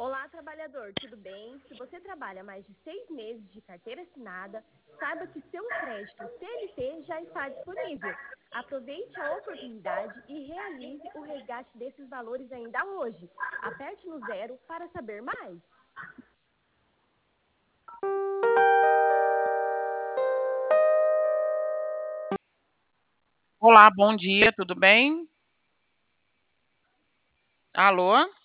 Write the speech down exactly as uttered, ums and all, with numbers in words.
Olá, trabalhador, tudo bem? Se você trabalha mais de seis meses de carteira assinada, saiba que seu crédito C L T já está disponível. Aproveite a oportunidade e realize o resgate desses valores ainda hoje. Aperte no zero para saber mais. Olá, bom dia, tudo bem? Alô?